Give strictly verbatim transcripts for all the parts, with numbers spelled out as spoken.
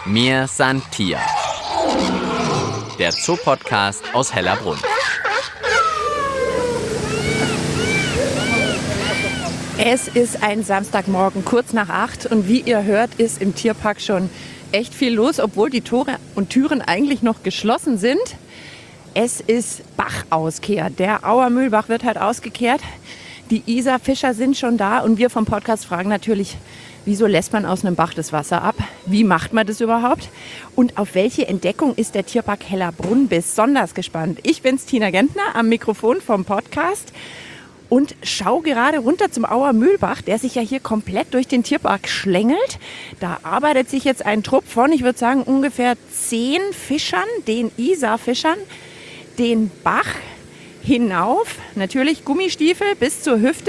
Mir san Tier. Der Zoopodcast aus Hellerbrunn. Es ist ein Samstagmorgen, kurz nach acht. Und wie ihr hört, ist im Tierpark schon echt viel los, obwohl die Tore und Türen eigentlich noch geschlossen sind. Es ist Bachauskehr. Der Auer Mühlbach wird halt ausgekehrt. Die Isarfischer sind schon da und wir vom Podcast fragen natürlich, wieso lässt man aus einem Bach das Wasser ab? Wie macht man das überhaupt? Und auf welche Entdeckung ist der Tierpark Hellerbrunn besonders gespannt? Ich bin's, Tina Gentner, am Mikrofon vom Podcast und schau gerade runter zum Auer Mühlbach, der sich ja hier komplett durch den Tierpark schlängelt. Da arbeitet sich jetzt ein Trupp von, ich würde sagen, ungefähr zehn Fischern, den Isarfischern, den Bach hinauf. Natürlich Gummistiefel bis zur Hüfte,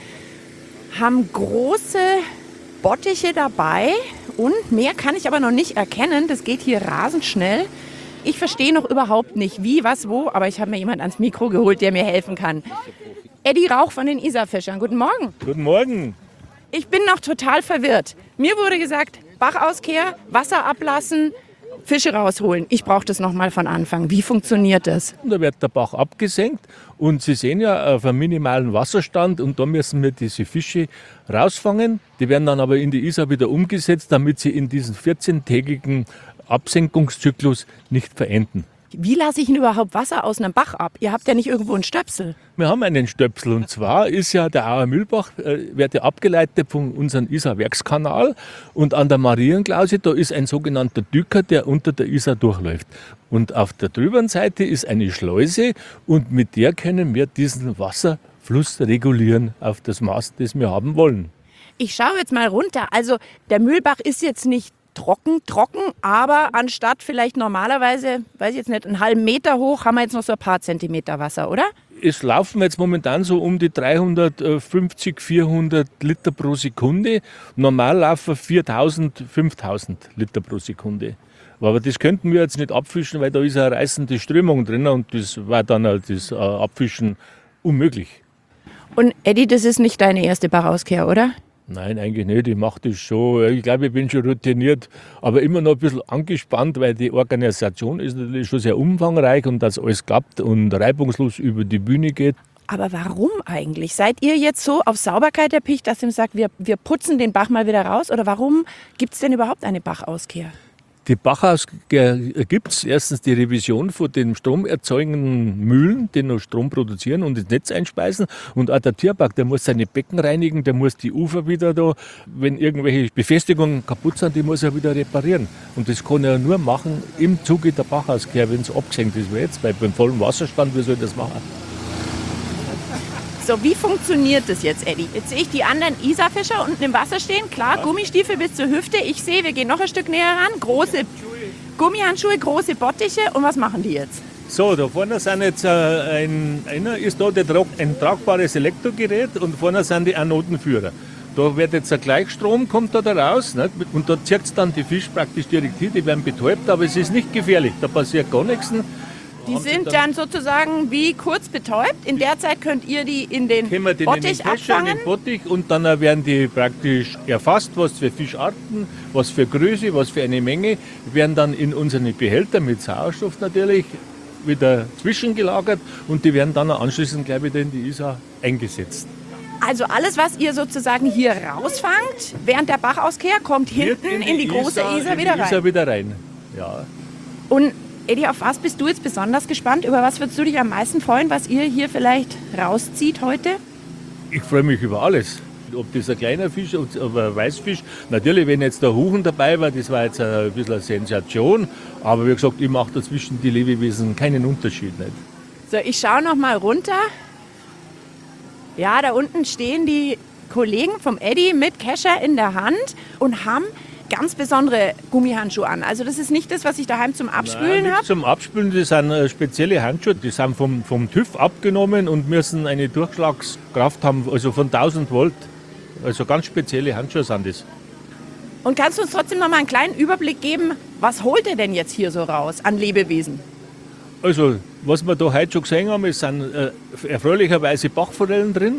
haben große Bottiche dabei und mehr kann ich aber noch nicht erkennen. Das geht hier rasend schnell. Ich verstehe noch überhaupt nicht wie, was, wo, aber ich habe mir jemand ans Mikro geholt, der mir helfen kann. Eddie Rauch von den Isarfischern. Guten Morgen. Guten Morgen. Ich bin noch total verwirrt. Mir wurde gesagt, Bachauskehr, Wasser ablassen, Fische rausholen. Ich brauche das nochmal von Anfang. Wie funktioniert das? Da wird der Bach abgesenkt und Sie sehen ja auf einem minimalen Wasserstand und da müssen wir diese Fische rausfangen. Die werden dann aber in die Isar wieder umgesetzt, damit sie in diesen vierzehntägigen Absenkungszyklus nicht verenden. Wie lasse ich denn überhaupt Wasser aus einem Bach ab? Ihr habt ja nicht irgendwo einen Stöpsel. Wir haben einen Stöpsel und zwar ist ja der Auer Mühlbach, äh, wird ja abgeleitet von unserem Isar-Werkskanal und an der Marienklause, da ist ein sogenannter Düker, der unter der Isar durchläuft. Und auf der drüberen Seite ist eine Schleuse und mit der können wir diesen Wasserfluss regulieren auf das Maß, das wir haben wollen. Ich schaue jetzt mal runter. Also der Mühlbach ist jetzt nicht trocken, trocken, aber anstatt vielleicht normalerweise, weiß ich jetzt nicht, einen halben Meter hoch, haben wir jetzt noch so ein paar Zentimeter Wasser, oder? Es laufen jetzt momentan so um die dreihundertfünfzig, vierhundert Liter pro Sekunde. Normal laufen viertausend, fünftausend Liter pro Sekunde. Aber das könnten wir jetzt nicht abfischen, weil da ist eine reißende Strömung drin und das war dann halt das Abfischen unmöglich. Und Eddie, das ist nicht deine erste Bachauskehr, oder? Nein, eigentlich nicht. Ich mache das schon. Ich glaube, ich bin schon routiniert, aber immer noch ein bisschen angespannt, weil die Organisation ist natürlich schon sehr umfangreich und dass alles klappt und reibungslos über die Bühne geht. Aber warum eigentlich? Seid ihr jetzt so auf Sauberkeit erpicht, dass ihr sagt, wir, wir putzen den Bach mal wieder raus? Oder warum gibt es denn überhaupt eine Bachauskehr? Die Bachauskehr gibt es. Erstens die Revision von den stromerzeugenden Mühlen, die noch Strom produzieren und ins Netz einspeisen. Und auch der Tierpark, der muss seine Becken reinigen, der muss die Ufer wieder da, wenn irgendwelche Befestigungen kaputt sind, die muss er wieder reparieren. Und das kann er nur machen im Zuge der Bachauskehr, wenn es abgesenkt ist wie jetzt. Weil beim vollen Wasserstand, wie soll das machen? So, wie funktioniert das jetzt, Eddie? Jetzt sehe ich die anderen Isarfischer unten im Wasser stehen. Klar, Gummistiefel bis zur Hüfte. Ich sehe, wir gehen noch ein Stück näher ran. Große Gummihandschuhe, große Bottiche. Und was machen die jetzt? So, da vorne sind jetzt äh, ein, einer ist da der, ein tragbares Elektrogerät und vorne sind die Anodenführer. Da wird jetzt ein Gleichstrom, kommt da, da raus, nicht? Und da zieht es dann die Fische praktisch direkt hin, die werden betäubt, aber es ist nicht gefährlich, da passiert gar nichts. Die sind dann sozusagen wie kurz betäubt. In der Zeit könnt ihr die in den Können wir den Bottich in den Kescher, abfangen. in den Bottich und dann werden die praktisch erfasst, was für Fischarten, was für Größe, was für eine Menge, werden dann in unsere Behälter mit Sauerstoff natürlich wieder zwischengelagert und die werden dann anschließend gleich wieder in die Isar eingesetzt. Also alles, was ihr sozusagen hier rausfangt, während der Bachauskehr, kommt hinten in die, in die große Isar, Isar wieder in die rein. Isar wieder rein. Ja. Und Eddie, auf was bist du jetzt besonders gespannt? Über was würdest du dich am meisten freuen, was ihr hier vielleicht rauszieht heute? Ich freue mich über alles. Ob das ein kleiner Fisch oder ein Weißfisch. Natürlich, wenn jetzt der Huchen dabei war, das war jetzt ein bisschen eine Sensation. Aber wie gesagt, ich mache dazwischen die Lebewesen keinen Unterschied. Nicht. So, ich schaue noch mal runter. Ja, da unten stehen die Kollegen vom Eddie mit Kescher in der Hand und haben ganz besondere Gummihandschuhe an. Also das ist nicht das, was ich daheim zum Abspülen habe? Zum Abspülen, das sind spezielle Handschuhe, die sind vom, vom TÜV abgenommen und müssen eine Durchschlagskraft haben, also von tausend Volt. Also ganz spezielle Handschuhe sind das. Und kannst du uns trotzdem noch mal einen kleinen Überblick geben, was holt ihr denn jetzt hier so raus an Lebewesen? Also, was wir da heute schon gesehen haben, es sind äh, erfreulicherweise Bachforellen drin.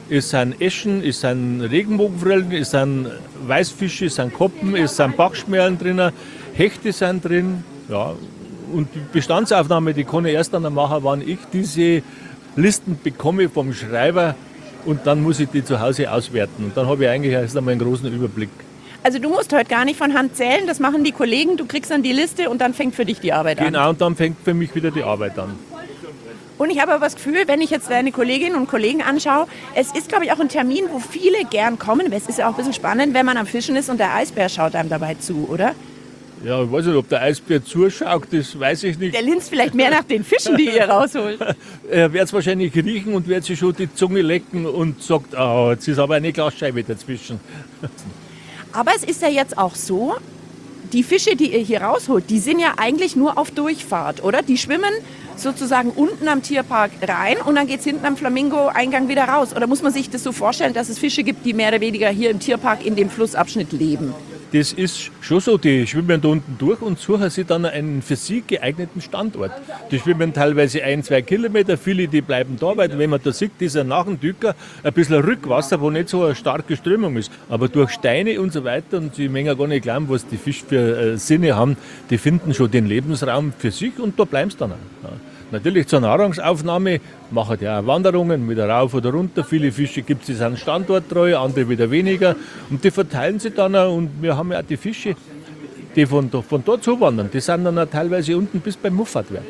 es sind Eschen, es sind Regenbogenforellen, es sind Weißfische, es sind Koppen, es sind Bachschmerlen drin, Hechte sind drin. Ja. Und die Bestandsaufnahme, die kann ich erst dann machen, wenn ich diese Listen bekomme vom Schreiber und dann muss ich die zu Hause auswerten. Und dann habe ich eigentlich erst einmal einen großen Überblick. Also du musst heute gar nicht von Hand zählen, das machen die Kollegen, du kriegst dann die Liste und dann fängt für dich die Arbeit an. Genau, und dann fängt für mich wieder die Arbeit an. Und ich habe aber das Gefühl, wenn ich jetzt deine Kolleginnen und Kollegen anschaue, es ist, glaube ich, auch ein Termin, wo viele gern kommen. Es ist ja auch ein bisschen spannend, wenn man am Fischen ist und der Eisbär schaut einem dabei zu, oder? Ja, ich weiß nicht, ob der Eisbär zuschaut, das weiß ich nicht. Der linst vielleicht mehr nach den Fischen, die ihr rausholt. Er wird es wahrscheinlich riechen und wird sich schon die Zunge lecken und sagt, oh, jetzt ist aber eine Glasscheibe dazwischen. Aber es ist ja jetzt auch so, die Fische, die ihr hier rausholt, die sind ja eigentlich nur auf Durchfahrt, oder? Die schwimmen sozusagen unten am Tierpark rein und dann geht es hinten am Flamingo-Eingang wieder raus. Oder muss man sich das so vorstellen, dass es Fische gibt, die mehr oder weniger hier im Tierpark in dem Flussabschnitt leben? Das ist schon so, die schwimmen da unten durch und suchen sich dann einen für sie geeigneten Standort. Die schwimmen teilweise ein, zwei Kilometer, viele die bleiben da, weil wenn man da sieht, ist nach dem Dücker ein bisschen Rückwasser, wo nicht so eine starke Strömung ist. Aber durch Steine und so weiter, und sie mengen gar nicht glauben, was die Fische für äh, Sinne haben, die finden schon den Lebensraum für sich und da bleiben sie dann auch. Ja. Natürlich zur Nahrungsaufnahme machen die auch Wanderungen, wieder rauf oder runter. Viele Fische gibt es, die sind standorttreu, andere wieder weniger. Und die verteilen sich dann auch. Und wir haben ja auch die Fische, die von, von dort zuwandern. Die sind dann auch teilweise unten bis beim Muffatwerk.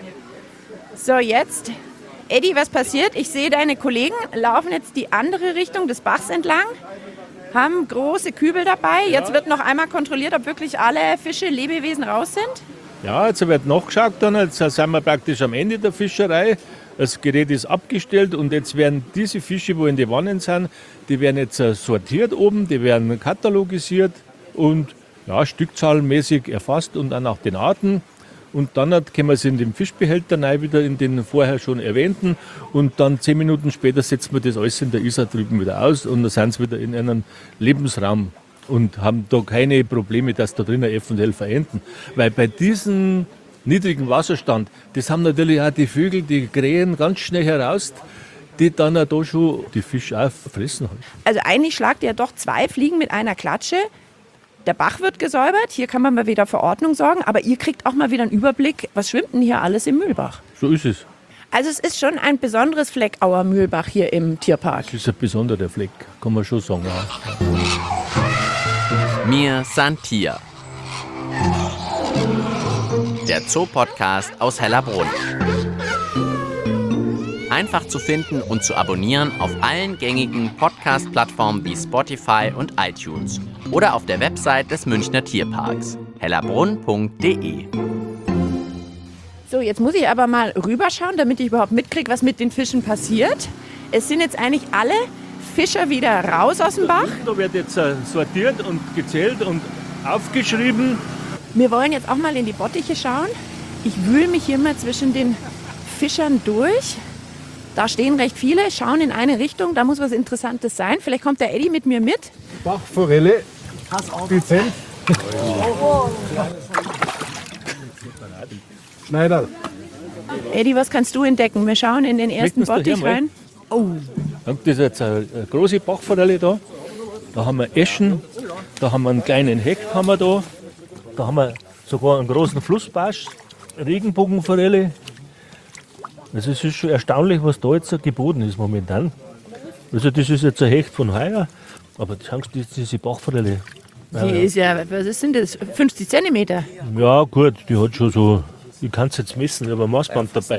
So, jetzt, Eddie, was passiert? Ich sehe, deine Kollegen laufen jetzt die andere Richtung des Bachs entlang, haben große Kübel dabei. Jetzt wird noch einmal kontrolliert, ob wirklich alle Fische, Lebewesen raus sind. Ja, jetzt wird nachgeschaut, dann, jetzt sind wir praktisch am Ende der Fischerei. Das Gerät ist abgestellt und jetzt werden diese Fische, die in die Wannen sind, die werden jetzt sortiert oben, die werden katalogisiert und ja, stückzahlmäßig erfasst und dann auch den Arten. Und dann können wir sie in den Fischbehälter rein, wieder in den vorher schon erwähnten. Und dann zehn Minuten später setzen wir das alles in der Isar drüben wieder aus und dann sind sie wieder in einem Lebensraum. Und haben da keine Probleme, dass da drinnen eventuell verenden. Weil bei diesem niedrigen Wasserstand, das haben natürlich auch die Vögel, die krähen ganz schnell heraus, die dann auch da schon die Fische auch fressen haben. Also eigentlich schlagt ihr doch zwei Fliegen mit einer Klatsche. Der Bach wird gesäubert, hier kann man mal wieder für Ordnung sorgen, aber ihr kriegt auch mal wieder einen Überblick, was schwimmt denn hier alles im Mühlbach? So ist es. Also es ist schon ein besonderes Fleck, Auer Mühlbach hier im Tierpark. Das ist ein besonderer Fleck, kann man schon sagen. Ja. Mir san Tier. Der Zoo-Podcast aus Hellerbrunn. Einfach zu finden und zu abonnieren auf allen gängigen Podcast-Plattformen wie Spotify und iTunes oder auf der Website des Münchner Tierparks hellerbrunn punkt de. So, jetzt muss ich aber mal rüberschauen, damit ich überhaupt mitkriege, was mit den Fischen passiert. Es sind jetzt eigentlich alle Fischer wieder raus aus dem Bach. Da wird jetzt sortiert und gezählt und aufgeschrieben. Wir wollen jetzt auch mal in die Bottiche schauen. Ich wühle mich hier mal zwischen den Fischern durch. Da stehen recht viele, schauen in eine Richtung. Da muss was Interessantes sein. Vielleicht kommt der Eddie mit mir mit. Bachforelle, dezent. Schneider. Eddie, was kannst du entdecken? Wir schauen in den ersten Möchten Sie Bottich da her rein. Oh, Das ist jetzt eine große Bachforelle da. Da haben wir Eschen, da haben wir einen kleinen Hecht haben wir da. Da haben wir sogar einen großen Flussbarsch, Regenbogenforelle. Also es ist schon erstaunlich, was da jetzt so geboten ist momentan. Also das ist jetzt ein Hecht von heuer, aber schauen Sie, das ist diese Bachforelle. die ist ja, was sind das? fünfzig Zentimeter. Ja gut, die hat schon so, ich kann es jetzt messen, ich habe ein Maßband dabei.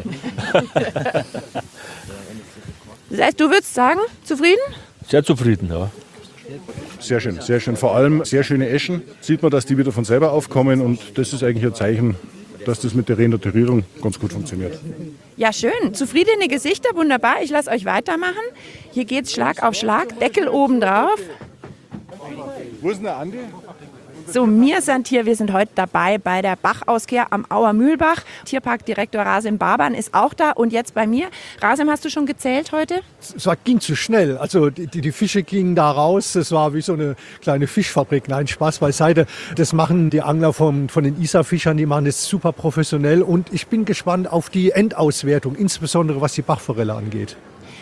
Das heißt, du würdest sagen, zufrieden? Sehr zufrieden, ja. Sehr schön, sehr schön. Vor allem sehr schöne Eschen. Sieht man, dass die wieder von selber aufkommen und das ist eigentlich ein Zeichen, dass das mit der Renaturierung ganz gut funktioniert. Ja, schön. Zufriedene Gesichter, wunderbar. Ich lasse euch weitermachen. Hier geht's Schlag auf Schlag, Deckel oben drauf. Wo ist denn der Andi? So, mir sind hier, wir sind heute dabei bei der Bachauskehr am Auer Mühlbach. Tierparkdirektor Rasim Baban ist auch da und jetzt bei mir. Rasim, hast du schon gezählt heute? Es war, ging zu schnell. Also die, die Fische gingen da raus. Das war wie so eine kleine Fischfabrik. Nein, Spaß beiseite. Das machen die Angler vom, von den Isar-Fischern. Die machen das super professionell. Und ich bin gespannt auf die Endauswertung, insbesondere was die Bachforelle angeht.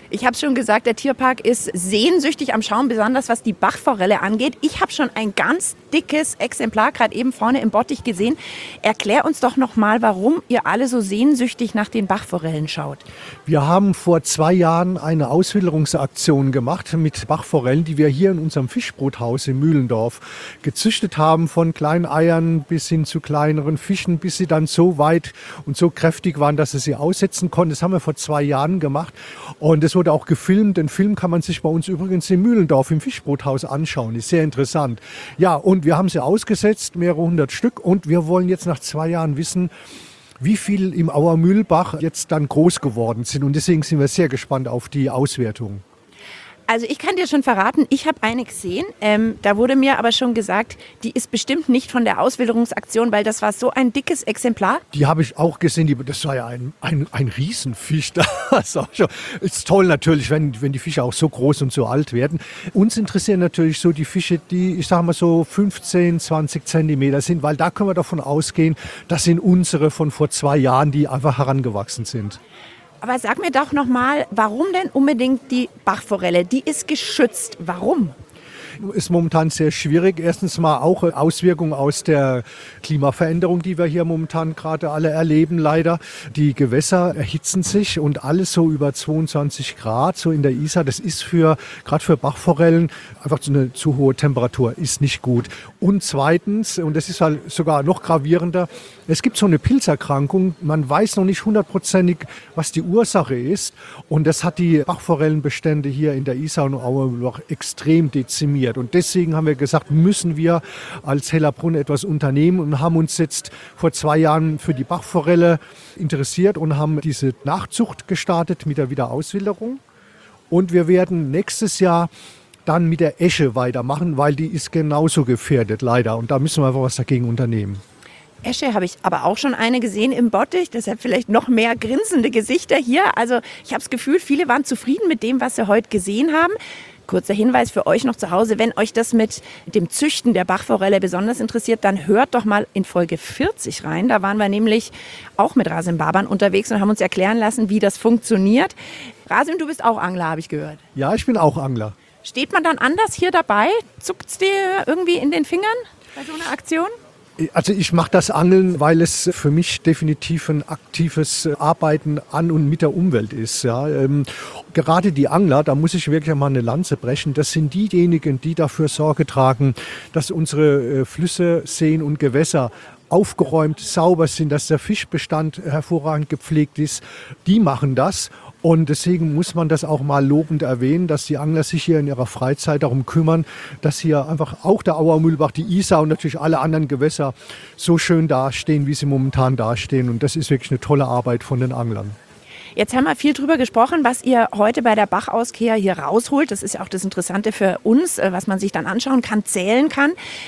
Ich habe schon gesagt, der Tierpark ist sehnsüchtig am Schauen, besonders was die Bachforelle angeht. Ich habe schon ein ganz dickes Exemplar gerade eben vorne im Bottich gesehen. Erklär uns doch noch mal, warum ihr alle so sehnsüchtig nach den Bachforellen schaut. Wir haben vor zwei Jahren eine Auswilderungsaktion gemacht mit Bachforellen, die wir hier in unserem Fischbruthaus in Mühlendorf gezüchtet haben, von kleinen Eiern bis hin zu kleineren Fischen, bis sie dann so weit und so kräftig waren, dass sie sie aussetzen konnten. Das haben wir vor zwei Jahren gemacht und es wurde auch gefilmt. Den Film kann man sich bei uns übrigens in Mühlendorf im Fischbruthaus anschauen. Ist sehr interessant. Ja, und wir haben sie ausgesetzt, mehrere hundert Stück, und wir wollen jetzt nach zwei Jahren wissen, wie viel im Auermühlbach jetzt dann groß geworden sind. Und deswegen sind wir sehr gespannt auf die Auswertung. Also ich kann dir schon verraten, ich habe eine gesehen. Ähm, da wurde mir aber schon gesagt, die ist bestimmt nicht von der Auswilderungsaktion, weil das war so ein dickes Exemplar. Die habe ich auch gesehen. Die, das war ja ein, ein, ein Riesenfisch. Das ist, schon, ist toll natürlich, wenn, wenn die Fische auch so groß und so alt werden. Uns interessieren natürlich so die Fische, die, ich sage mal so fünfzehn, zwanzig Zentimeter sind, weil da können wir davon ausgehen, das sind unsere von vor zwei Jahren, die einfach herangewachsen sind. Aber sag mir doch noch mal, warum denn unbedingt die Bachforelle? Die ist geschützt. Warum? Ist momentan sehr schwierig. Erstens mal auch Auswirkungen aus der Klimaveränderung, die wir hier momentan gerade alle erleben, leider. Die Gewässer erhitzen sich und alles so über zweiundzwanzig Grad, so in der Isar. Das ist für, gerade für Bachforellen, einfach so eine zu hohe Temperatur, ist nicht gut. Und zweitens, und das ist halt sogar noch gravierender, es gibt so eine Pilzerkrankung. Man weiß noch nicht hundertprozentig, was die Ursache ist. Und das hat die Bachforellenbestände hier in der Isar und Aue noch extrem dezimiert. Und deswegen haben wir gesagt, müssen wir als Hellerbrunn etwas unternehmen und haben uns jetzt vor zwei Jahren für die Bachforelle interessiert und haben diese Nachzucht gestartet mit der Wiederauswilderung. Und wir werden nächstes Jahr dann mit der Esche weitermachen, weil die ist genauso gefährdet, leider. Und da müssen wir einfach was dagegen unternehmen. Esche habe ich aber auch schon eine gesehen im Bottich, deshalb vielleicht noch mehr grinsende Gesichter hier. Also ich habe das Gefühl, viele waren zufrieden mit dem, was sie heute gesehen haben. Kurzer Hinweis für euch noch zu Hause, wenn euch das mit dem Züchten der Bachforelle besonders interessiert, dann hört doch mal in Folge vierzig rein. Da waren wir nämlich auch mit Rasim Baban unterwegs und haben uns erklären lassen, wie das funktioniert. Rasim, du bist auch Angler, habe ich gehört. Ja, ich bin auch Angler. Steht man dann anders hier dabei? Zuckt es dir irgendwie in den Fingern bei so einer Aktion? Also ich mache das Angeln, weil es für mich definitiv ein aktives Arbeiten an und mit der Umwelt ist. Ja. Ähm, gerade die Angler, da muss ich wirklich mal eine Lanze brechen, das sind diejenigen, die dafür Sorge tragen, dass unsere äh, Flüsse, Seen und Gewässer aufgeräumt, sauber sind, dass der Fischbestand hervorragend gepflegt ist. Die machen das. Und deswegen muss man das auch mal lobend erwähnen, dass die Angler sich hier in ihrer Freizeit darum kümmern, dass hier einfach auch der Auermühlbach, die Isar und natürlich alle anderen Gewässer so schön dastehen, wie sie momentan dastehen. Und das ist wirklich eine tolle Arbeit von den Anglern. Jetzt haben wir viel drüber gesprochen, was ihr heute bei der Bachauskehr hier rausholt. Das ist ja auch das Interessante für uns, was man sich dann anschauen kann, zählen kann.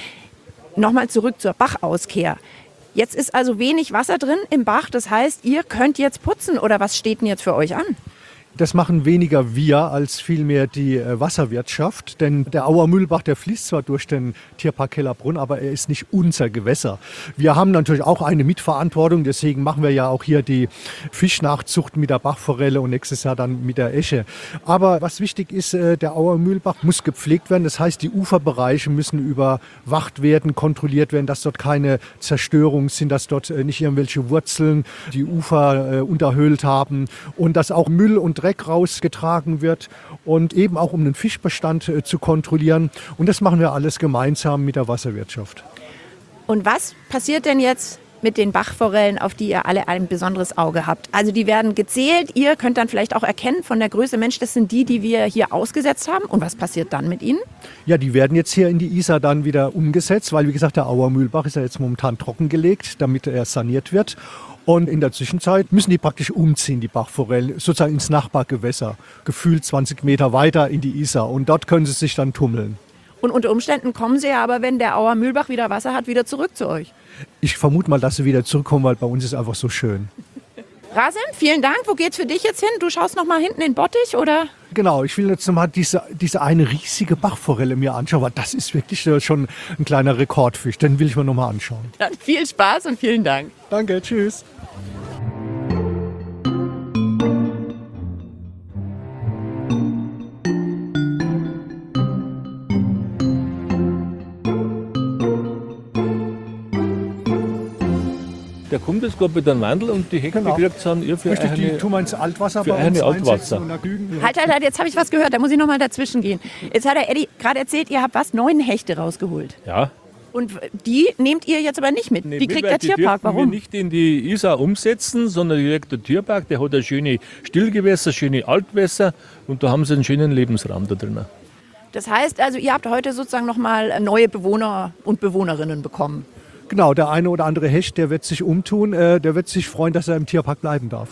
Nochmal zurück zur Bachauskehr. Jetzt ist also wenig Wasser drin im Bach, das heißt, ihr könnt jetzt putzen oder was steht denn jetzt für euch an? Das machen weniger wir als vielmehr die äh, Wasserwirtschaft, denn der Auermühlbach, der fließt zwar durch den Tierpark Hellerbrunn, aber er ist nicht unser Gewässer. Wir haben natürlich auch eine Mitverantwortung, deswegen machen wir ja auch hier die Fischnachzucht mit der Bachforelle und nächstes Jahr dann mit der Esche. Aber was wichtig ist, äh, der Auermühlbach muss gepflegt werden, das heißt, die Uferbereiche müssen überwacht werden, kontrolliert werden, dass dort keine Zerstörungen sind, dass dort äh, nicht irgendwelche Wurzeln die Ufer äh, unterhöhlt haben und dass auch Müll und Dreck rausgetragen wird und eben auch um den Fischbestand äh, zu kontrollieren. Und das machen wir alles gemeinsam mit der Wasserwirtschaft. Und was passiert denn jetzt mit den Bachforellen, auf die ihr alle ein besonderes Auge habt? Also die werden gezählt, ihr könnt dann vielleicht auch erkennen von der Größe, Mensch, das sind die, die wir hier ausgesetzt haben. Und was passiert dann mit ihnen? Ja, die werden jetzt hier in die Isar dann wieder umgesetzt, weil wie gesagt, der Auermühlbach ist ja jetzt momentan trockengelegt, damit er saniert wird. Und in der Zwischenzeit müssen die praktisch umziehen, die Bachforellen, sozusagen ins Nachbargewässer, gefühlt zwanzig Meter weiter in die Isar. Und dort können sie sich dann tummeln. Und unter Umständen kommen sie ja aber, wenn der Auermühlbach wieder Wasser hat, wieder zurück zu euch. Ich vermute mal, dass sie wieder zurückkommen, weil bei uns ist es einfach so schön. Rasim, vielen Dank. Wo geht's für dich jetzt hin? Du schaust noch mal hinten in den Bottich, oder? Genau, ich will jetzt noch mal diese, diese eine riesige Bachforelle mir anschauen, weil das ist wirklich schon ein kleiner Rekordfisch. Den will ich mir noch mal anschauen. Dann viel Spaß und vielen Dank. Danke, tschüss. Der kommt jetzt gerade mit einem Wandel und die Hechte Genau. kriegt dann ihr für Richtig, die eine, tun wir ins Altwasser für bei eine uns Altwasser. einsetzen und da kügen. Halt, halt, halt, jetzt habe ich was gehört, da muss ich nochmal dazwischen gehen. Jetzt hat der Eddie gerade erzählt, ihr habt was, neun Hechte rausgeholt. ja. Und die nehmt ihr jetzt aber nicht mit. Nee, die kriegt weil der die Tierpark, dürfen warum? wir nicht in die Isar umsetzen, sondern direkt der Tierpark, der hat ein schöne Stillgewässer, schöne Altwässer und da haben sie einen schönen Lebensraum da drin. Das heißt also, ihr habt heute sozusagen nochmal neue Bewohner und Bewohnerinnen bekommen. Genau, der eine oder andere Hecht, der wird sich umtun, äh, der wird sich freuen, dass er im Tierpark bleiben darf.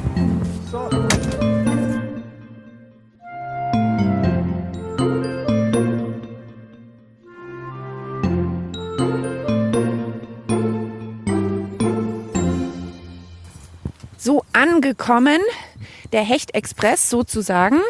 So angekommen, der Hecht-Express sozusagen.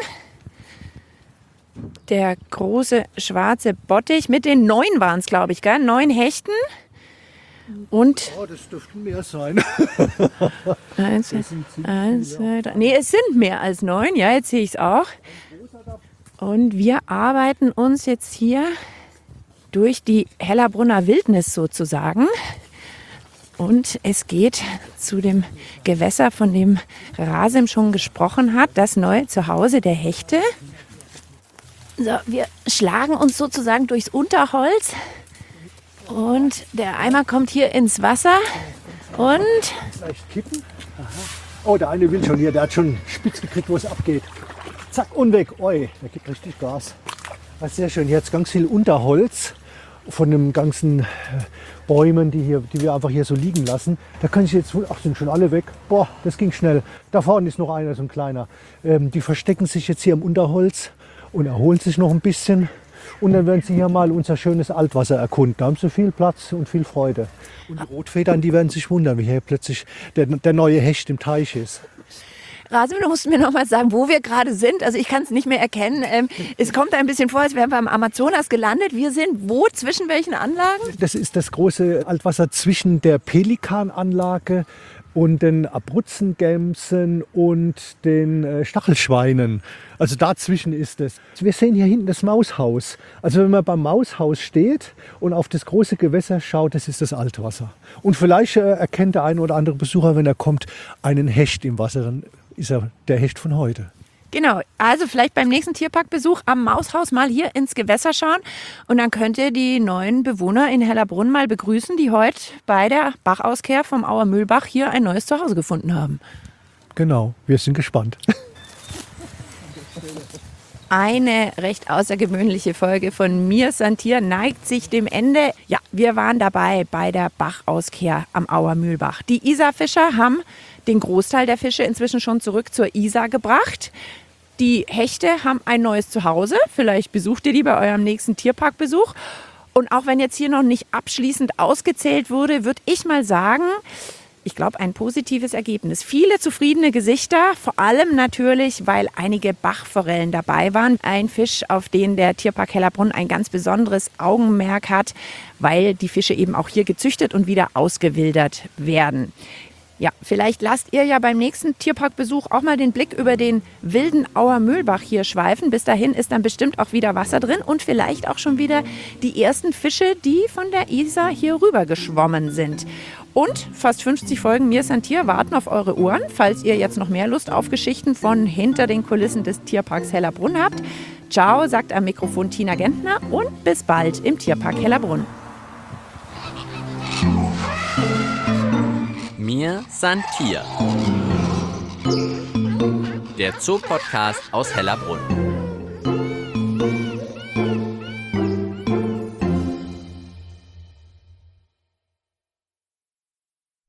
Der große schwarze Bottich mit den neun waren es, glaube ich, gell? Neun Hechten. Und Oh, das dürften mehr sein. eins, eins, zwei, drei. Nee, es sind mehr als neun. Ja, jetzt sehe ich es auch. Und wir arbeiten uns jetzt hier durch die Hellerbrunner Wildnis sozusagen. Und es geht zu dem Gewässer, von dem Rasim schon gesprochen hat, das neue Zuhause der Hechte. So, wir schlagen uns sozusagen durchs Unterholz und der Eimer kommt hier ins Wasser und Leicht kippen. Aha. Oh, der eine will schon hier, der hat schon spitz gekriegt, wo es abgeht. Zack, und weg. Oi, der gibt richtig Gas. Das ist sehr schön. Hier hat es ganz viel Unterholz von den ganzen Bäumen, die, hier, die wir einfach hier so liegen lassen. Da kann ich jetzt, ach, sind schon alle weg. Boah, das ging schnell. Da vorne ist noch einer, so ein kleiner. Ähm, die verstecken sich jetzt hier im Unterholz und erholen sich noch ein bisschen. Und dann werden sie hier mal unser schönes Altwasser erkunden. Da haben sie viel Platz und viel Freude. Und die Rotfedern, die werden sich wundern, wie hier plötzlich der, der neue Hecht im Teich ist. Rasim, du musst mir noch mal sagen, wo wir gerade sind. Also ich kann es nicht mehr erkennen. Ähm, es kommt ein bisschen vor, als wären wir am Amazonas gelandet. Wir sind wo? Zwischen welchen Anlagen? Das ist das große Altwasser zwischen der Pelikananlage und den Abruzzengämsen und den äh, Stachelschweinen. Also dazwischen ist es. Wir sehen hier hinten das Maushaus. Also wenn man beim Maushaus steht und auf das große Gewässer schaut, das ist das Altwasser. Und vielleicht äh, erkennt der eine oder andere Besucher, wenn er kommt, einen Hecht im Wasser. Dann ist er der Hecht von heute. Genau, also vielleicht beim nächsten Tierparkbesuch am Maushaus mal hier ins Gewässer schauen und dann könnt ihr die neuen Bewohner in Hellerbrunn mal begrüßen, die heute bei der Bachauskehr vom Auer Mühlbach hier ein neues Zuhause gefunden haben. Genau, wir sind gespannt. Eine recht außergewöhnliche Folge von Mir Santier neigt sich dem Ende. Ja, wir waren dabei bei der Bachauskehr am Auer Mühlbach. Die Isarfischer haben den Großteil der Fische inzwischen schon zurück zur Isar gebracht. Die Hechte haben ein neues Zuhause. Vielleicht besucht ihr die bei eurem nächsten Tierparkbesuch. Und auch wenn jetzt hier noch nicht abschließend ausgezählt wurde, würde ich mal sagen, ich glaube, ein positives Ergebnis. Viele zufriedene Gesichter, vor allem natürlich, weil einige Bachforellen dabei waren. Ein Fisch, auf den der Tierpark Hellerbrunn ein ganz besonderes Augenmerk hat, weil die Fische eben auch hier gezüchtet und wieder ausgewildert werden. Ja, vielleicht lasst ihr ja beim nächsten Tierparkbesuch auch mal den Blick über den wilden Auer Mühlbach hier schweifen. Bis dahin ist dann bestimmt auch wieder Wasser drin und vielleicht auch schon wieder die ersten Fische, die von der Isar hier rüber geschwommen sind. Und fast fünfzig Folgen Mir Santier warten auf eure Ohren, falls ihr jetzt noch mehr Lust auf Geschichten von hinter den Kulissen des Tierparks Hellerbrunn habt. Ciao, sagt am Mikrofon Tina Gentner und bis bald im Tierpark Hellerbrunn. Mir Santier. Der Zoopodcast aus Hellerbrunn.